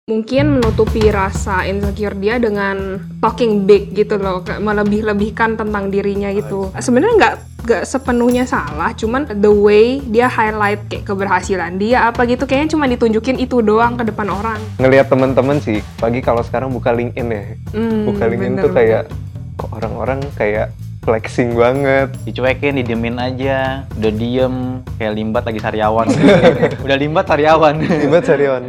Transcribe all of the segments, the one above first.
mungkin menutupi rasa insecure dia dengan talking big gitu loh, melebih-lebihkan tentang dirinya gitu. Sebenarnya nggak sepenuhnya salah, cuman the way dia highlight kayak keberhasilan dia apa gitu, kayaknya cuma ditunjukin itu doang ke depan orang. Ngelihat teman-teman sih, pagi kalau sekarang buka LinkedIn ya, buka LinkedIn tuh kayak kok orang-orang kayak flexing banget. Dicuekin, didiemin aja, udah diem kayak limbat lagi sariawan. Udah limbat sariawan. Limbat sariawan.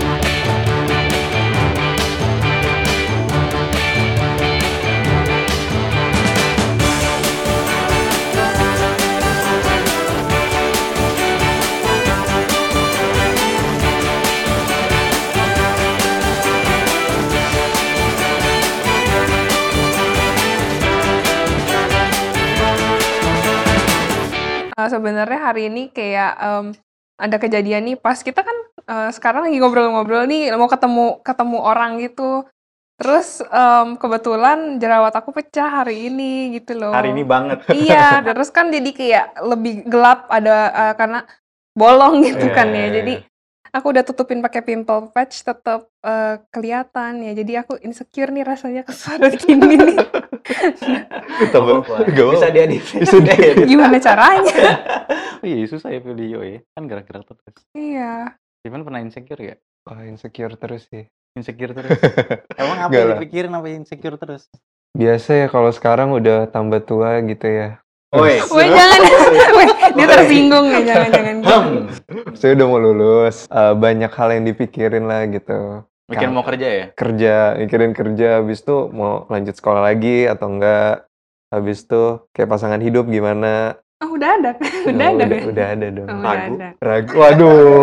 Sebenarnya hari ini kayak ada kejadian nih pas kita kan sekarang lagi ngobrol-ngobrol nih mau ketemu orang gitu. Terus kebetulan jerawat aku pecah hari ini gitu loh. Hari ini banget. Iya, terus kan jadi kayak lebih gelap ada karena bolong gitu kan ya. Jadi aku udah tutupin pakai pimple patch tetap kelihatan ya. Jadi aku insecure nih rasanya kesarut gini nih. Bisa diedit. Gimana caranya? Iya susah ya video ya, kan gerak-gerak terus. Iya. Cuman pernah insecure ya? Wah, insecure terus sih. Insecure terus. Emang apa Nggak yang lah. dipikirin apa insecure terus? Biasa ya kalau sekarang udah tambah tua gitu ya. Woi, Weh jangan, weh dia tersinggung ya jangan. Saya udah mau lulus, banyak hal yang dipikirin lah gitu. Mikir mau kerja ya? Mikirin kerja, habis itu mau lanjut sekolah lagi atau enggak. Habis itu kayak pasangan hidup gimana. Oh udah ada, udah ada. Udah ada dong. Oh, Ragu. udah ada. Ragu, waduh.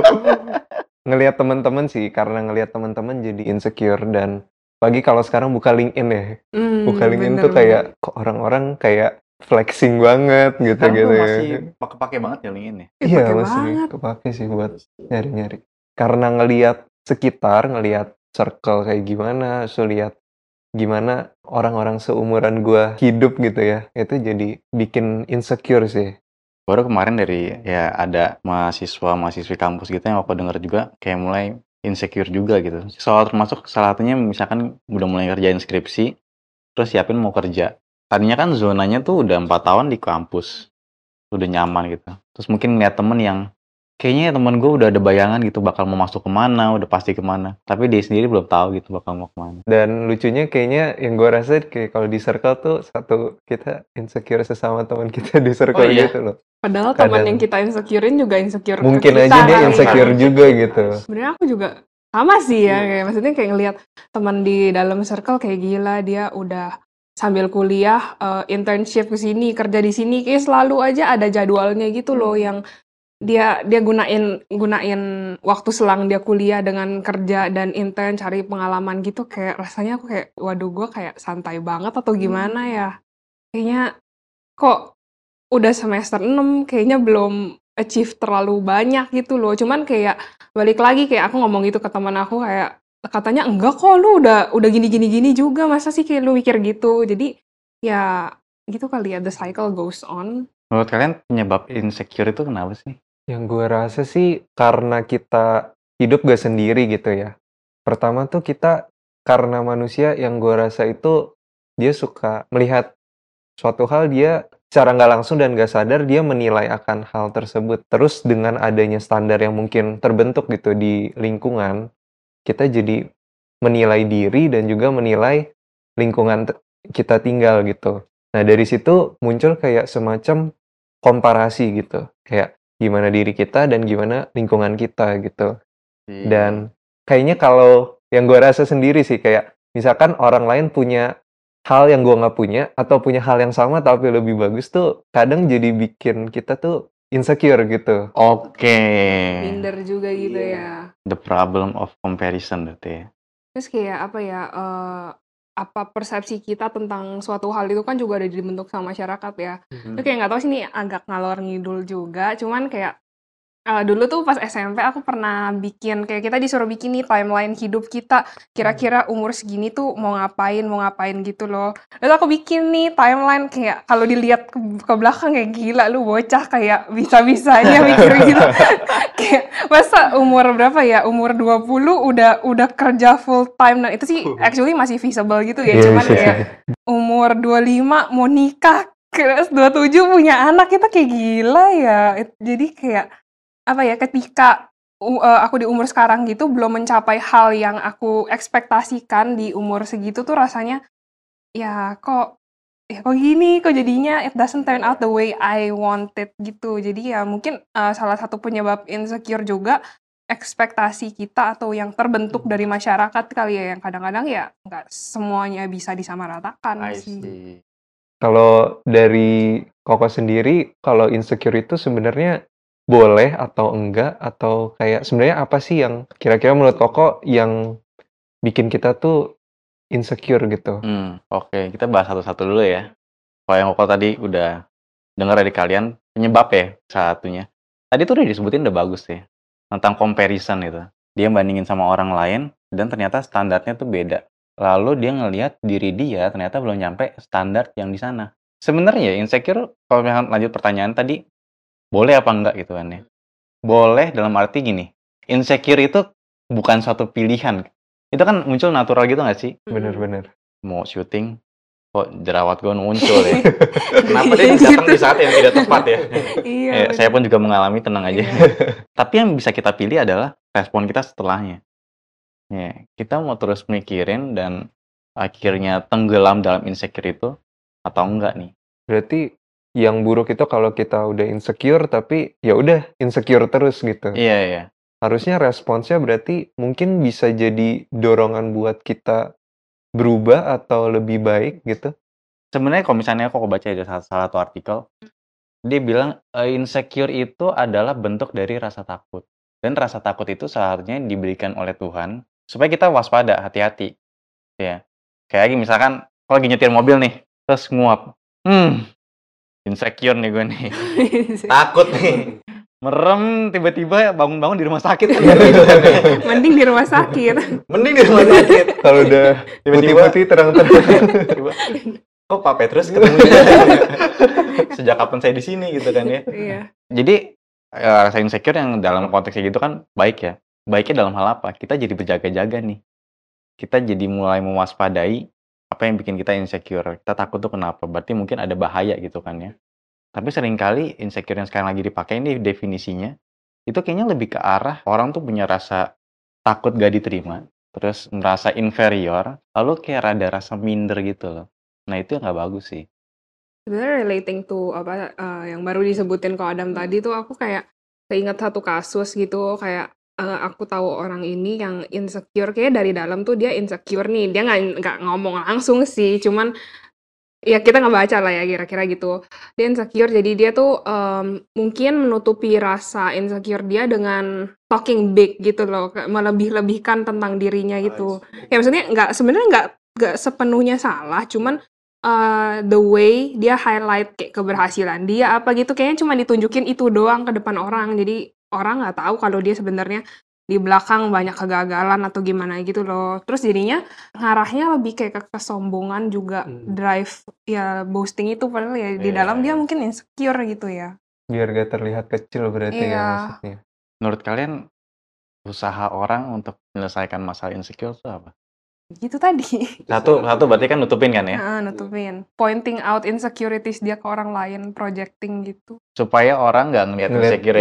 Ngelihat teman-teman sih, karena ngelihat teman-teman jadi insecure dan pagi kalau sekarang buka LinkedIn ya. Buka LinkedIn tuh kayak kok orang-orang kayak flexing banget gitu. Sekarang tuh ya. masih pakai banget ya LinkedIn ya? Iya, pakai masih banget. kepake sih buat nyari-nyari. Karena ngelihat sekitar, ngelihat circle kayak gimana, so lihat gimana orang-orang seumuran gua hidup gitu ya. Itu jadi bikin insecure sih. Baru kemarin dari ya ada mahasiswi kampus gitu yang aku denger juga kayak mulai insecure juga gitu. Soal termasuk salah satunya misalkan udah mulai kerjain skripsi, terus siapin mau kerja. Tadinya kan zonanya tuh udah 4 tahun di kampus, udah nyaman gitu. Terus mungkin ngeliat temen yang kayaknya temen gue udah ada bayangan gitu bakal mau masuk kemana, udah pasti kemana. Tapi dia sendiri belum tahu gitu bakal mau kemana. Dan lucunya kayaknya yang gua rasa kayak kalau di circle tuh satu kita insecure sesama teman kita di circle iya? gitu loh. Padahal teman Kadang- yang kita insecurein juga insecure Mungkin ke kita. aja dia kali. insecure juga gitu. Sebenarnya aku juga sama sih ya, kayak maksudnya kayak ngelihat teman di dalam circle kayak gila dia udah sambil kuliah internship ke sini, kerja di sini, kayak selalu aja ada jadwalnya gitu loh yang dia gunain waktu selang dia kuliah dengan kerja dan intern cari pengalaman gitu, kayak rasanya aku kayak waduh gue kayak santai banget atau gimana ya. Kayaknya kok udah semester 6 kayaknya belum achieve terlalu banyak gitu loh. Cuman kayak balik lagi kayak aku ngomong gitu ke teman aku kayak katanya enggak kok lu udah gini juga masa sih kayak lu mikir gitu. Jadi ya gitu kali ya, the cycle goes on. Menurut kalian penyebab insecure itu kenapa sih? Yang gue rasa sih karena kita hidup gak sendiri gitu ya. Pertama tuh kita karena manusia yang gue rasa itu dia suka melihat suatu hal dia secara nggak langsung dan gak sadar dia menilai akan hal tersebut. Terus dengan adanya standar yang mungkin terbentuk gitu di lingkungan, kita jadi menilai diri dan juga menilai lingkungan kita tinggal gitu. Nah dari situ muncul kayak semacam komparasi gitu. Kayak gimana diri kita dan gimana lingkungan kita gitu. Dan kayaknya kalau yang gue rasa sendiri sih kayak misalkan orang lain punya hal yang gue nggak punya atau punya hal yang sama tapi lebih bagus tuh kadang jadi bikin kita tuh insecure gitu. Oke. Minder juga gitu ya. The problem of comparison berarti ya. Terus kayak apa ya, apa persepsi kita tentang suatu hal itu kan juga udah dibentuk sama masyarakat ya. Itu kayak nggak tahu sih ini agak ngalor ngidul juga, cuman kayak Dulu tuh pas SMP aku pernah bikin, kayak kita disuruh bikin nih timeline hidup kita, kira-kira umur segini tuh mau ngapain gitu loh. Lalu aku bikin nih timeline kayak kalau dilihat ke belakang kayak gila lu bocah kayak bisa-bisanya mikir gitu. Kayak masa umur berapa ya? Umur 20 udah kerja full time dan itu sih actually masih feasible gitu ya. Iya, Cuman bisa kayak umur 25 mau nikah, terus 27 punya anak itu kayak gila ya. Jadi kayak apa ya, ketika aku di umur sekarang gitu belum mencapai hal yang aku ekspektasikan di umur segitu tuh rasanya, kok gini, kok jadinya it doesn't turn out the way I wanted gitu. Jadi ya mungkin, salah satu penyebab insecure juga ekspektasi kita atau yang terbentuk dari masyarakat kali ya, yang kadang-kadang ya nggak semuanya bisa disamaratakan I sih. see. Kalau dari Koko sendiri, kalau insecure itu sebenarnya boleh atau enggak? Atau kayak sebenarnya apa sih yang kira-kira menurut Koko yang bikin kita tuh insecure gitu? Oke, kita bahas satu-satu dulu ya. Kalau yang Koko tadi udah dengar dari kalian, penyebab ya satunya. Tadi tuh udah disebutin udah bagus ya, tentang comparison itu. Dia bandingin sama orang lain dan ternyata standarnya tuh beda. Lalu dia ngelihat diri dia ternyata belum nyampe standar yang di sana. Sebenarnya insecure, kalau misalkan lanjut pertanyaan tadi, boleh apa enggak gitu kan ya. Boleh dalam arti gini, insecure itu bukan suatu pilihan. Itu kan muncul natural gitu nggak sih? Bener-bener. Mau syuting, kok jerawat gue muncul ya? Kenapa dia datang di saat yang tidak tepat ya? Iya, Saya bener. pun juga mengalami, tenang aja. Iya. Tapi yang bisa kita pilih adalah respon kita setelahnya. Ya, kita mau terus mikirin dan akhirnya tenggelam dalam insecure itu atau enggak nih? Berarti yang buruk itu kalau kita udah insecure tapi ya udah insecure terus gitu. Iya. Harusnya responsnya berarti mungkin bisa jadi dorongan buat kita berubah atau lebih baik gitu. Sebenarnya kalau misalnya aku baca ada salah satu artikel, dia bilang insecure itu adalah bentuk dari rasa takut. Dan rasa takut itu seharusnya diberikan oleh Tuhan supaya kita waspada, hati-hati. Ya. Kayak misalkan kalau lagi nyetir mobil nih, terus nguap. Insecure nih gue nih. Takut nih. Merem tiba-tiba bangun-bangun di rumah sakit kan gitu kan ya. Mending di rumah sakit. Mending di rumah sakit. Kalau udah Tiba-tiba putih-putih terang-terang. kok Pak Petrus ketemu sejak kapan saya di sini gitu kan ya. Iya. Jadi rasa insecure yang dalam konteksnya gitu kan baik ya. Baiknya dalam hal apa? Kita jadi berjaga-jaga nih. Kita jadi mulai mewaspadai apa yang bikin kita insecure. Kita takut tuh kenapa? Berarti mungkin ada bahaya gitu kan ya. Tapi seringkali insecure yang sekarang lagi dipakai ini definisinya, itu kayaknya lebih ke arah orang tuh punya rasa takut gak diterima, terus merasa inferior, lalu kayak rada rasa minder gitu loh. Nah itu yang gak bagus sih. Sebenarnya relating to yang baru disebutin ko Adam tadi tuh aku kayak keinget satu kasus gitu kayak aku tahu orang ini yang insecure kayak dari dalam tuh dia insecure nih dia nggak ngomong langsung sih cuman ya kita ngebaca lah ya kira-kira gitu dia insecure jadi dia tuh mungkin menutupi rasa insecure dia dengan talking big gitu loh melebih-lebihkan tentang dirinya gitu ya maksudnya sebenarnya nggak sepenuhnya salah cuman the way dia highlight kayak keberhasilan dia apa gitu kayaknya cuma ditunjukin itu doang ke depan orang jadi orang nggak tahu kalau dia sebenarnya di belakang banyak kegagalan atau gimana gitu loh terus jadinya ngarahnya lebih kayak ke kesombongan juga drive ya boasting itu padahal ya di dalam dia mungkin insecure gitu ya Biar gak terlihat kecil berarti ya maksudnya. Menurut kalian usaha orang untuk menyelesaikan masalah insecure itu apa? gitu tadi Satu berarti kan nutupin kan ya? nutupin pointing out insecurities dia ke orang lain projecting gitu Supaya orang nggak ngeliat insecure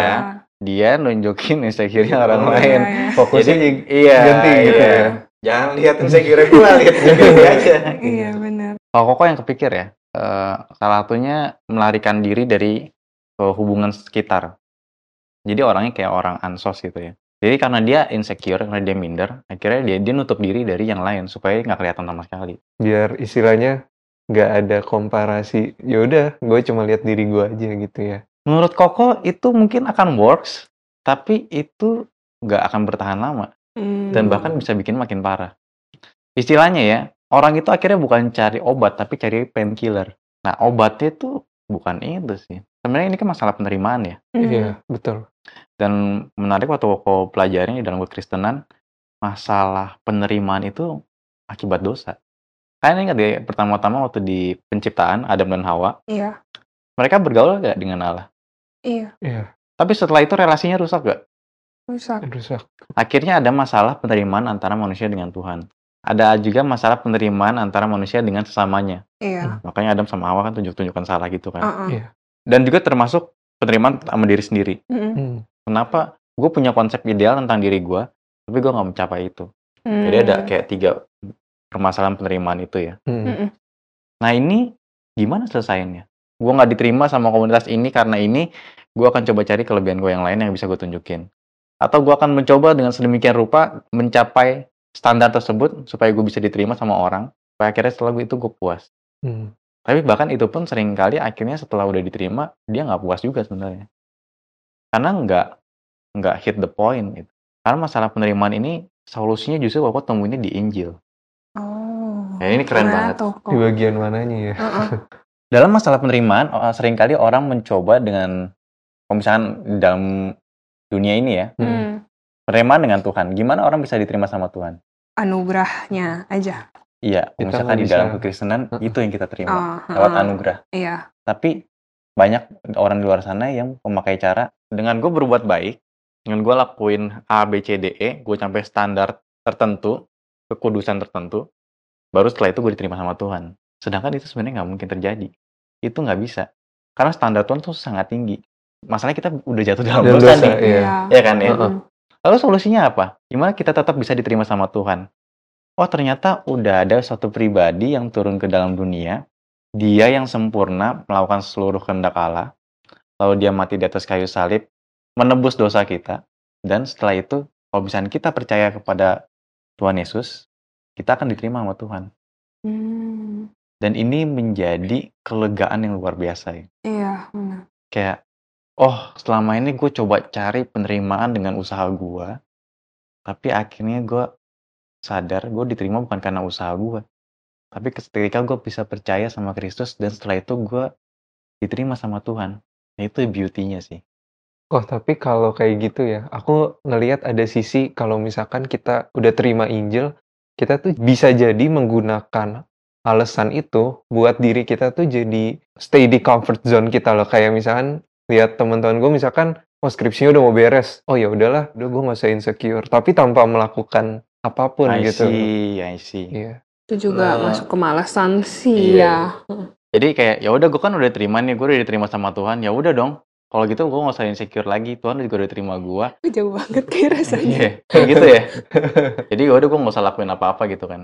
dia nunjukin insecure-nya orang lain. Fokusnya Jadi, ganti gitu ya. Jangan lihat insecure gue, lihat insecure aja. iya benar Kalau Koko yang kepikir ya, salah satunya melarikan diri dari hubungan sekitar. Jadi orangnya kayak orang ansos gitu ya. Jadi karena dia insecure, karena dia minder, akhirnya dia nutup diri dari yang lain supaya nggak kelihatan sama sekali. Biar istilahnya nggak ada komparasi. Ya udah, gue cuma lihat diri gue aja gitu ya. Menurut Koko itu mungkin akan works, tapi itu nggak akan bertahan lama dan bahkan bisa bikin makin parah. Istilahnya ya, orang itu akhirnya bukan cari obat tapi cari painkiller. Nah obatnya itu bukan itu sih. Sebenarnya ini kan masalah penerimaan ya. Iya, betul. Dan menarik waktu aku pelajarin di dalam kekristenan, masalah penerimaan itu akibat dosa. Kalian ingat ya, pertama-tama waktu di penciptaan Adam dan Hawa, Iya, mereka bergaul nggak dengan Allah? iya, Iya, Tapi setelah itu relasinya rusak nggak? rusak. rusak. Akhirnya ada masalah penerimaan antara manusia dengan Tuhan. Ada juga masalah penerimaan antara manusia dengan sesamanya. Iya, Makanya Adam sama Hawa kan tunjuk-tunjukkan salah gitu kan. heeh. Iya. Dan juga termasuk penerimaan sama diri sendiri. Mhm. Hmm. Kenapa gue punya konsep ideal tentang diri gue, tapi gue nggak mencapai itu. Jadi ada kayak 3 permasalahan penerimaan itu ya. Hmm. Mhm. Nah ini gimana selesainya? Gue nggak diterima sama komunitas ini karena ini, gue akan coba cari kelebihan gue yang lain yang bisa gue tunjukin. Atau gue akan mencoba dengan sedemikian rupa mencapai standar tersebut supaya gue bisa diterima sama orang, supaya akhirnya setelah itu gue puas. Hmm. Tapi bahkan itu pun seringkali akhirnya setelah udah diterima, dia nggak puas juga sebenarnya. Karena nggak hit the point gitu. Karena masalah penerimaan ini solusinya justru Bapak temuinnya di Injil. Oh, Ya, ini keren gimana banget. tuh Di kok? bagian mananya ya? Heeh. Dalam masalah penerimaan, seringkali orang mencoba dengan, kalau misalkan di dalam dunia ini ya, Hmm. penerimaan dengan Tuhan. Gimana orang bisa diterima sama Tuhan? Anugerahnya aja. Iya, Kita misalkan nggak di dalam bisa. kekristenan Heeh. itu yang kita terima Oh, lewat heeh. anugerah. Iya. Tapi banyak orang di luar sana yang memakai cara dengan gue berbuat baik, dengan gue lakuin A, B, C, D, E, gue sampai standar tertentu, kekudusan tertentu, baru setelah itu gue diterima sama Tuhan. Sedangkan itu sebenarnya nggak mungkin terjadi. Itu nggak bisa. Karena standar Tuhan tuh sangat tinggi. Masalahnya kita udah jatuh dalam Dalam dosa dosa, nih. iya. Ya kan ya? Heeh. Lalu solusinya apa? Gimana kita tetap bisa diterima sama Tuhan? Oh ternyata udah ada suatu pribadi yang turun ke dalam dunia, dia yang sempurna melakukan seluruh kehendak Allah, lalu dia mati di atas kayu salib, menebus dosa kita, dan setelah itu, kalau misalnya kita percaya kepada Tuhan Yesus, kita akan diterima sama Tuhan. Hmm. Dan ini menjadi kelegaan yang luar biasa ya. Iya, benar. Kayak, oh selama ini gue coba cari penerimaan dengan usaha gue, tapi akhirnya gue sadar gue diterima bukan karena usaha gue, tapi ketika gue bisa percaya sama Kristus dan setelah itu gue diterima sama Tuhan. Nah, itu beauty-nya sih. Oh, tapi kalau kayak gitu ya, aku ngelihat ada sisi kalau misalkan kita udah terima Injil, kita tuh bisa jadi menggunakan alasan itu buat diri kita tuh jadi stay di comfort zone kita loh. Kayak misalkan lihat teman-teman gue misalkan, oh skripsinya udah mau beres, oh ya udahlah, udah gue nggak usah insecure. Tapi tanpa melakukan apapun I gitu. see. Iya. Itu juga Nah, masuk kemalasan sih iya. ya. Jadi kayak ya udah gue kan udah terima nih, gue udah diterima sama Tuhan. Ya udah dong. Kalau gitu gue nggak usah insecure lagi. Tuhan juga udah terima gue. Jauh banget kayak rasanya. Iya, kayak gitu ya. Jadi ya udah gue nggak usah lakuin apa-apa gitu kan.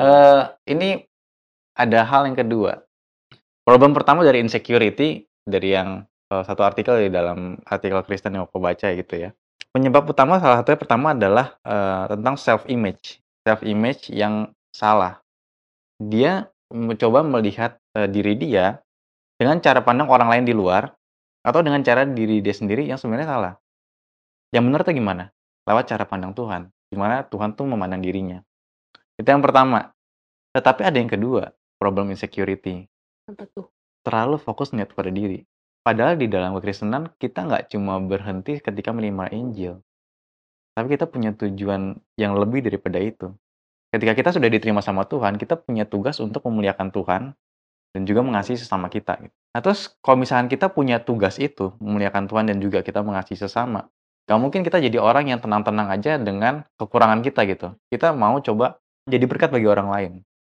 Ini ada hal yang kedua. Problem pertama dari insecurity dari yang satu artikel di dalam artikel Kristen yang aku baca gitu ya. Penyebab utama salah satunya pertama adalah tentang self image yang salah. Dia mencoba melihat diri dia dengan cara pandang orang lain di luar atau dengan cara diri dia sendiri yang sebenarnya salah. Yang benar tuh gimana? Lewat cara pandang Tuhan. Gimana Tuhan tuh memandang dirinya. Itu yang pertama. Tetapi ada yang kedua, problem insecurity. Apa tuh? Terlalu fokus ngeliat pada diri. Padahal di dalam kekristenan kita nggak cuma berhenti ketika menerima Injil. Tapi kita punya tujuan yang lebih daripada itu. Ketika kita sudah diterima sama Tuhan, kita punya tugas untuk memuliakan Tuhan dan juga mengasihi sesama kita. Nah terus kalau misalkan kita punya tugas itu, memuliakan Tuhan dan juga kita mengasihi sesama, gak mungkin kita jadi orang yang tenang-tenang aja dengan kekurangan kita gitu. Kita mau coba jadi berkat bagi orang lain.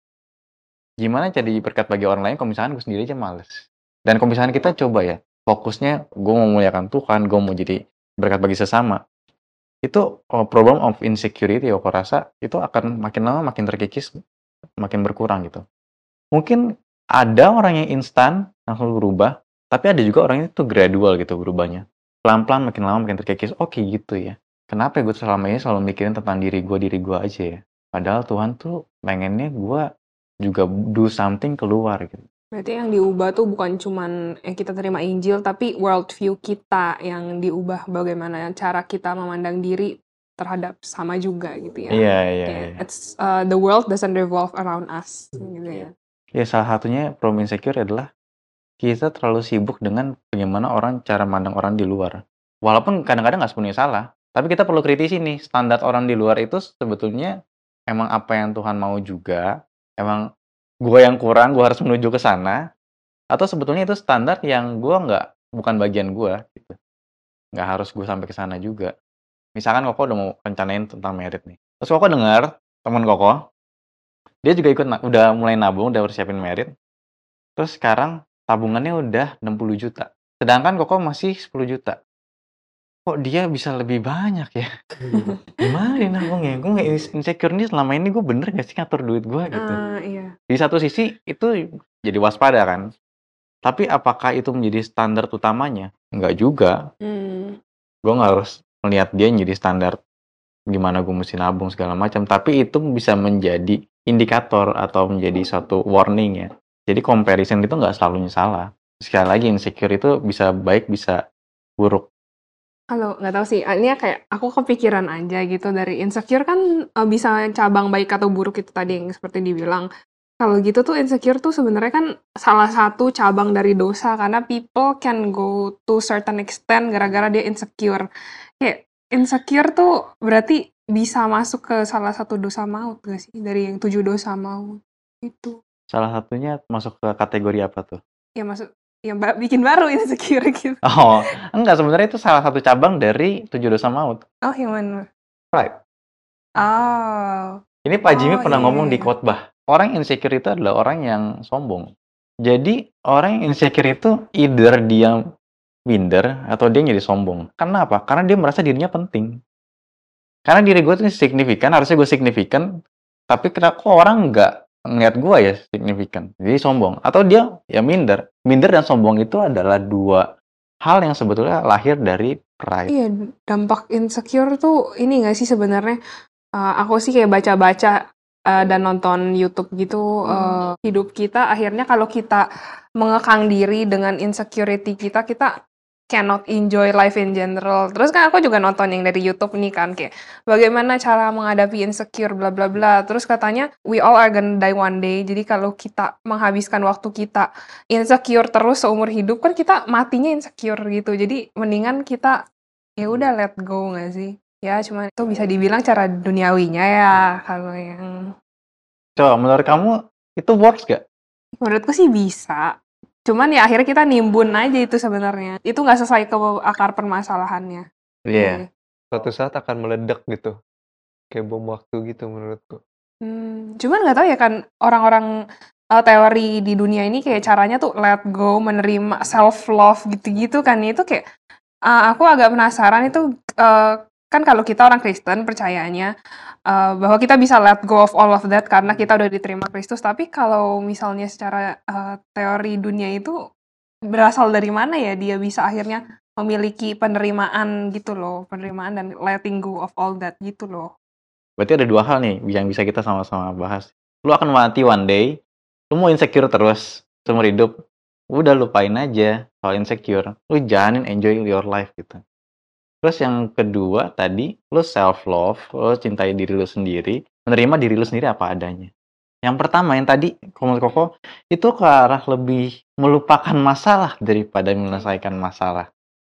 Gimana jadi berkat bagi orang lain kalau misalkan gue sendiri aja males. Dan kalau misalkan kita coba ya, fokusnya gue mau memuliakan Tuhan, gue mau jadi berkat bagi sesama. Itu problem of insecurity, aku rasa itu akan makin lama makin terkikis, makin berkurang gitu. Mungkin ada orang yang instan langsung berubah, tapi ada juga orang itu gradual gitu berubahnya. Pelan-pelan makin lama makin terkikis. Oke gitu ya. Kenapa gue selama ini selalu mikirin tentang diri gue aja ya? Padahal Tuhan tuh pengennya gue juga do something keluar gitu. Berarti yang diubah tuh bukan cuman yang kita terima Injil, tapi worldview kita yang diubah, bagaimana cara kita memandang diri terhadap sama juga gitu ya. Iya. Kayak the world doesn't revolve around us gitu ya. Ya salah satunya problem insecure adalah kita terlalu sibuk dengan bagaimana orang cara mandang orang di luar. Walaupun kadang-kadang nggak sepenuhnya salah, tapi kita perlu kritisi nih, standar orang di luar itu sebetulnya emang apa yang Tuhan mau juga, emang gue yang kurang, gue harus menuju ke sana, atau sebetulnya itu standar yang bukan bagian gue, gitu. Nggak harus gue sampai ke sana juga. Misalkan Koko udah mau rencanain tentang merit nih. Terus Koko dengar temen Koko, dia juga udah mulai nabung, udah persiapin merit. Terus sekarang tabungannya udah 60 juta. Sedangkan Koko masih 10 juta. Kok dia bisa lebih banyak ya? Gimana nih nabungnya? Gue nggak insecure nih selama ini gue bener gak sih ngatur duit gue gitu. Iya. Di satu sisi itu jadi waspada kan. Tapi apakah itu menjadi standar utamanya? Enggak juga. Gue nggak harus melihat dia jadi standar gimana gue mesti nabung segala macam. Tapi itu bisa menjadi indikator atau menjadi satu warning ya. Jadi comparison itu nggak selalu salah. Sekali lagi insecure itu bisa baik bisa buruk. Kalau nggak tahu sih, ini kayak aku kepikiran aja gitu dari insecure kan bisa cabang baik atau buruk itu tadi yang seperti dibilang. Kalau gitu tuh insecure tuh sebenarnya kan salah satu cabang dari dosa karena people can go to certain extent gara-gara dia insecure. Kayak insecure tuh berarti bisa masuk ke salah satu dosa maut gak sih? Dari yang 7 dosa maut itu. Salah satunya masuk ke kategori apa tuh? Ya masuk ya bikin baru insecure gitu. Oh, enggak sebenarnya itu salah satu cabang dari 7 dosa maut. Oh, yang mana? Pride. Oh. Ini Pak Jimmy pernah Iya, ngomong di iya. khotbah. Orang insecure itu adalah orang yang sombong. Jadi orang yang insecure itu either dia minder atau dia jadi sombong. Karena apa? Karena dia merasa dirinya penting. Karena diri gue tuh signifikan, harusnya gue signifikan, tapi kenapa kok orang nggak ngeliat gue ya signifikan? Jadi sombong. Atau dia ya minder. Minder dan sombong itu adalah dua hal yang sebetulnya lahir dari pride. Iya, dampak insecure tuh ini nggak sih sebenarnya? Aku sih kayak baca-baca dan nonton YouTube gitu, hidup kita akhirnya kalau kita mengekang diri dengan insecurity kita, kita cannot enjoy life in general. Terus kan aku juga nonton yang dari YouTube nih kan, kayak bagaimana cara menghadapi insecure bla bla bla. Terus katanya we all are gonna die one day. Jadi kalau kita menghabiskan waktu kita insecure terus seumur hidup kan kita matinya insecure gitu. Jadi mendingan kita ya udah let go nggak sih? Ya cuma itu bisa dibilang cara duniawinya ya kalau yang Coba menurut kamu itu works gak? menurutku sih bisa. Cuman ya akhirnya kita nimbun aja itu sebenarnya. Itu nggak sesuai ke akar permasalahannya. Iya. Suatu saat akan meledak gitu. Kayak bom waktu gitu menurutku. Cuman nggak tahu ya kan orang-orang teori di dunia ini kayak caranya tuh let go, menerima self love gitu-gitu kan. Itu kayak aku agak penasaran itu kan kalau kita orang Kristen percayanya bahwa kita bisa let go of all of that karena kita udah diterima Kristus. Tapi kalau misalnya secara teori dunia itu berasal dari mana ya dia bisa akhirnya memiliki penerimaan gitu loh, penerimaan dan letting go of all that gitu loh. Berarti ada dua hal nih yang bisa kita sama-sama bahas. Lu akan mati one day, lu mau insecure terus seumur hidup, udah lupain aja soal insecure. Lu jalanin enjoy your life gitu. Terus yang kedua tadi, lu self love, lu cintai diri lu sendiri, menerima diri lu sendiri apa adanya. Yang pertama yang tadi menurut Koko itu ke arah lebih melupakan masalah daripada menyelesaikan masalah.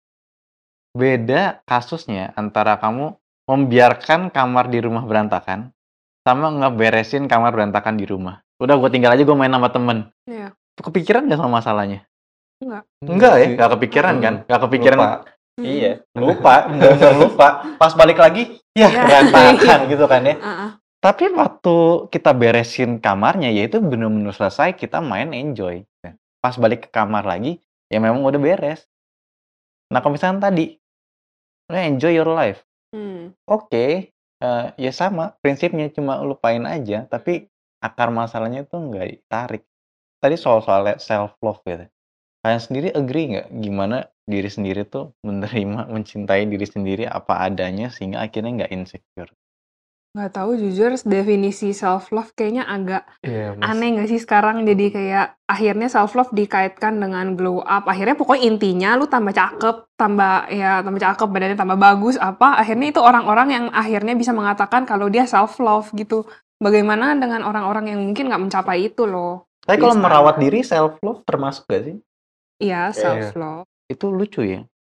Beda kasusnya antara kamu membiarkan kamar di rumah berantakan sama ngeberesin kamar berantakan di rumah. Udah gue tinggal aja gue main sama temen. Iya. Kepikiran gak sama masalahnya? Enggak. Enggak ya, gak kepikiran kan? Gak kepikiran. Lupa. Iya, lupa, bener-bener lupa. Pas balik lagi, ya Ya. berantakan gitu kan ya. Heeh. Tapi waktu kita beresin kamarnya, ya itu bener-bener selesai, kita main enjoy. Pas balik ke kamar lagi, ya memang udah beres. Nah kalau misalnya tadi, lu enjoy your life. Oke, ya sama prinsipnya cuma lupain aja, tapi akar masalahnya tuh nggak ditarik. Tadi soal self love gitu. Kalian sendiri agree nggak gimana diri sendiri tuh menerima, mencintai diri sendiri apa adanya sehingga akhirnya nggak insecure? Nggak tahu jujur definisi self love kayaknya agak Iya, Mas. aneh nggak sih sekarang jadi kayak akhirnya self love dikaitkan dengan glow up. Akhirnya pokoknya intinya lu tambah cakep, tambah cakep, badannya tambah bagus apa. Akhirnya itu orang-orang yang akhirnya bisa mengatakan kalau dia self love gitu. Bagaimana dengan orang-orang yang mungkin nggak mencapai itu loh? Tapi Di kalau sekarang. merawat diri self love termasuk gak sih? Iya, self love. Itu lucu ya.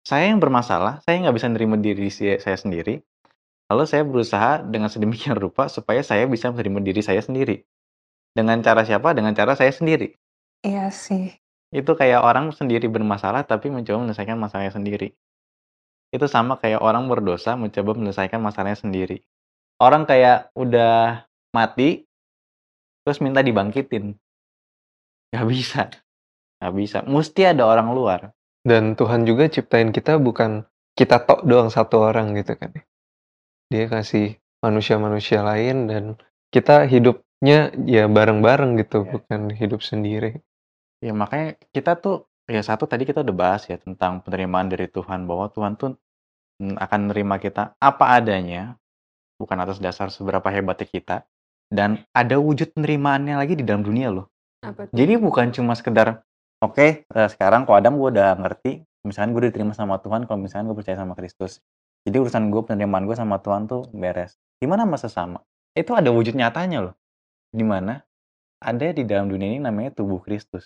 Saya yang bermasalah, saya nggak bisa nerima diri saya sendiri, lalu saya berusaha dengan sedemikian rupa supaya saya bisa menerima diri saya sendiri. Dengan cara siapa? Dengan cara saya sendiri. Iya sih. Itu kayak orang sendiri bermasalah tapi mencoba menyelesaikan masalahnya sendiri. Itu sama kayak orang berdosa mencoba menyelesaikan masalahnya sendiri. Orang kayak udah mati, terus minta dibangkitin. Nggak bisa, nggak bisa. Mesti ada orang luar. Dan Tuhan juga ciptain kita bukan kita tok doang satu orang gitu kan ya. Dia kasih manusia-manusia lain dan kita hidupnya ya bareng-bareng gitu, bukan hidup sendiri. Ya makanya kita tuh, ya satu tadi kita udah bahas ya tentang penerimaan dari Tuhan, bahwa Tuhan tuh akan menerima kita apa adanya, bukan atas dasar seberapa hebatnya kita, dan ada wujud penerimaannya lagi di dalam dunia loh. Apa tuh? Jadi bukan cuma sekedar, oke, sekarang kok Adam gue udah ngerti, misalkan gue diterima sama Tuhan kalau misalkan gue percaya sama Kristus. Jadi urusan gue, penerimaan gue sama Tuhan tuh beres. Gimana sama sesama? Itu ada wujud nyatanya loh. Di mana ada di dalam dunia ini namanya tubuh Kristus.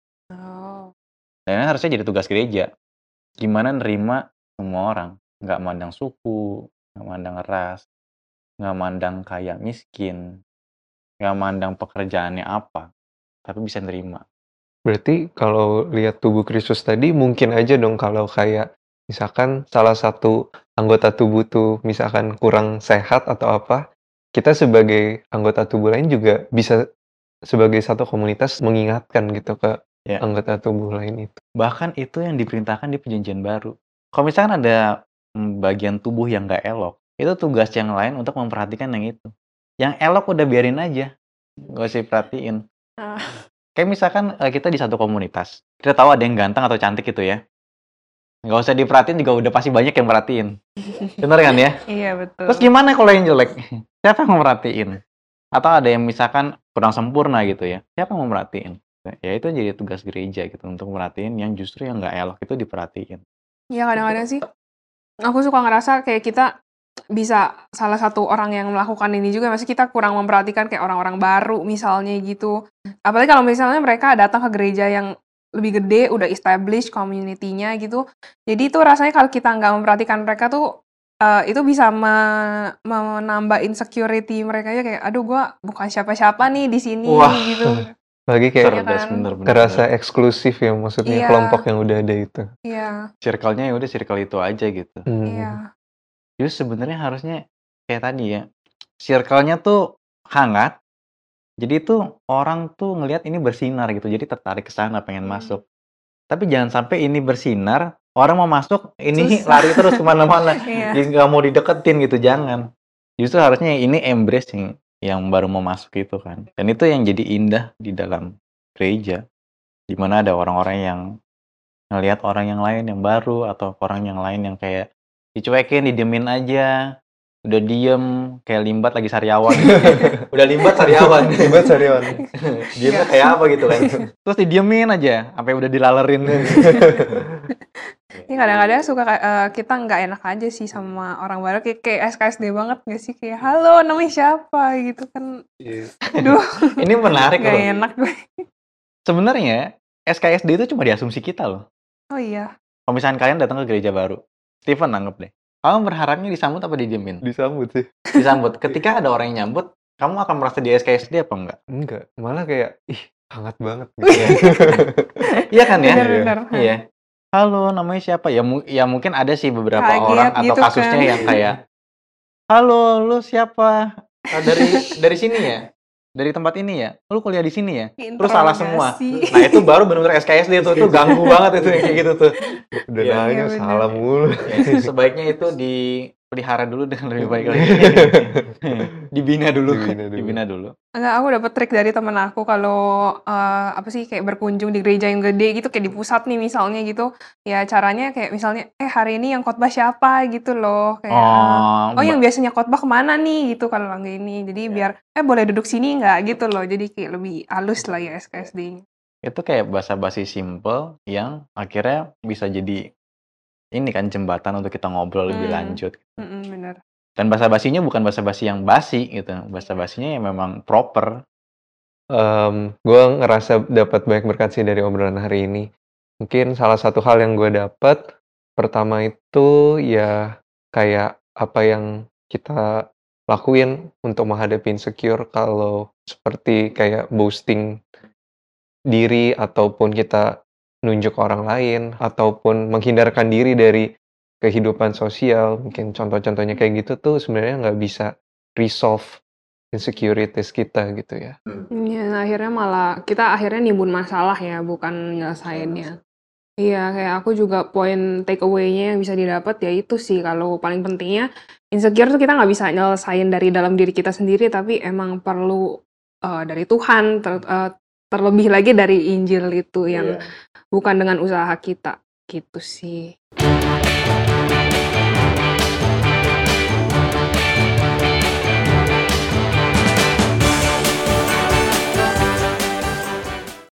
Oh. Dan ini harusnya jadi tugas gereja. Gimana nerima semua orang. Nggak mandang suku, nggak mandang ras, nggak mandang kaya miskin, nggak mandang pekerjaannya apa, tapi bisa nerima. Berarti kalau lihat tubuh Kristus tadi mungkin aja dong kalau kayak misalkan salah satu anggota tubuh tuh misalkan kurang sehat atau apa, kita sebagai anggota tubuh lain juga bisa sebagai satu komunitas mengingatkan gitu ke Ya. anggota tubuh lain itu. Bahkan itu yang diperintahkan di perjanjian baru. Kalau misalkan ada bagian tubuh yang nggak elok, itu tugas yang lain untuk memperhatikan yang itu. Yang elok udah biarin aja, nggak usah perhatiin. Kayak misalkan kita di satu komunitas, kita tahu ada yang ganteng atau cantik gitu ya. Nggak usah diperhatiin juga udah pasti banyak yang merhatiin. Bener kan ya? Iya betul. Terus gimana kalau yang jelek? Siapa yang merhatiin? Atau ada yang misalkan kurang sempurna gitu ya, siapa yang merhatiin? Ya itu jadi tugas gereja gitu untuk merhatiin yang justru yang nggak elok itu diperhatiin. Iya kadang-kadang sih, aku suka ngerasa kayak kita bisa salah satu orang yang melakukan ini juga, maksudnya kita kurang memperhatikan kayak orang-orang baru misalnya gitu. Apalagi kalau misalnya mereka datang ke gereja yang lebih gede, udah established community-nya gitu. Jadi itu rasanya kalau kita nggak memperhatikan mereka tuh, itu bisa menambah insecurity mereka ya kayak, "Aduh gua bukan siapa-siapa nih di sini," Wah. gitu. Lagi kayak Iya kan? Bener-bener. kerasa eksklusif ya maksudnya Iya. kelompok yang udah ada itu. Iya, Circle-nya ya udah circle itu aja gitu. iya. Jadi sebenarnya harusnya kayak tadi ya, circle-nya tuh hangat. Jadi tuh orang tuh ngelihat ini bersinar gitu, jadi tertarik ke sana pengen masuk. Tapi jangan sampai ini bersinar, orang mau masuk, ini Susah. lari terus kemana-mana. Iya. Jadi nggak mau dideketin gitu, jangan. Justru harusnya ini embrace yang baru mau masuk itu kan. Dan itu yang jadi indah di dalam gereja. Di mana ada orang-orang yang ngelihat orang yang lain yang baru, atau orang yang lain yang kayak dicuekin, didiemin aja. Udah diem, kayak limbat lagi sariawan. Udah limbat sariawan. Limbat sariawan. Diemnya kayak apa gitu kan. Terus didiemin aja, sampai udah dilalerin. Ini kadang-kadang suka kita nggak enak aja sih sama orang baru, kayak SKSD banget nggak sih? Kayak, halo namanya siapa? Gitu kan. Aduh, Ini menarik nggak loh. enak gue. Sebenarnya SKSD itu cuma di asumsi kita loh. Oh iya. Kalau misalkan kalian datang ke gereja baru, Steven anggap deh. Kamu berharapnya disambut apa didiemin? Disambut sih. Disambut. Ketika ada orang yang nyambut, kamu akan merasa di SKSD apa enggak? Enggak, malah kayak ih hangat banget gitu. Iya kan ya? Benar-benar. Iya. Halo, namanya siapa? Ya mungkin ada sih beberapa Kaget orang atau gitu kasusnya kan. yang kayak, halo, lu siapa? Dari sini ya? Dari tempat ini ya? Lu kuliah di sini ya? Terus salah semua. Interogasi. Nah itu baru benar-benar SKSD tuh ganggu banget itu yang kayak gitu tuh. Udah Iya. nanya Iya, bener. salah mulu. Ya, sebaiknya itu dipelihara dulu dengan lebih baik lagi. Dibina dulu. Enggak, aku dapet trik dari temen aku kalau apa sih kayak berkunjung di gereja yang gede gitu, kayak di pusat nih misalnya gitu. Ya caranya kayak misalnya, hari ini yang khotbah siapa gitu loh. Kayak yang biasanya khotbah kemana nih gitu kalau nggak ini. Jadi biar boleh duduk sini nggak gitu loh. Jadi kayak lebih halus lah ya SKSD-nya. Itu kayak basa-basi simple yang akhirnya bisa jadi ini kan jembatan untuk kita ngobrol lebih lanjut. Bener. Dan basa-basinya bukan basa-basi yang basi gitu. Basa-basinya yang memang proper. Gue ngerasa dapat banyak berkat sih dari obrolan hari ini. Mungkin salah satu hal yang gue dapat Pertama itu ya kayak apa yang kita lakuin untuk menghadapi insecure kalau seperti kayak boosting diri ataupun kita nunjuk orang lain ataupun menghindarkan diri dari kehidupan sosial, mungkin contoh-contohnya kayak gitu tuh sebenarnya nggak bisa resolve insecurities kita gitu ya. Iya, akhirnya malah kita akhirnya nimbun masalah ya, bukan nyelesainnya. Iya, kayak aku juga poin take away-nya yang bisa didapat ya itu sih, kalau paling pentingnya insecure tuh kita nggak bisa nyelesain dari dalam diri kita sendiri, tapi emang perlu dari Tuhan, terlebih lagi dari Injil itu yang bukan dengan usaha kita, gitu sih.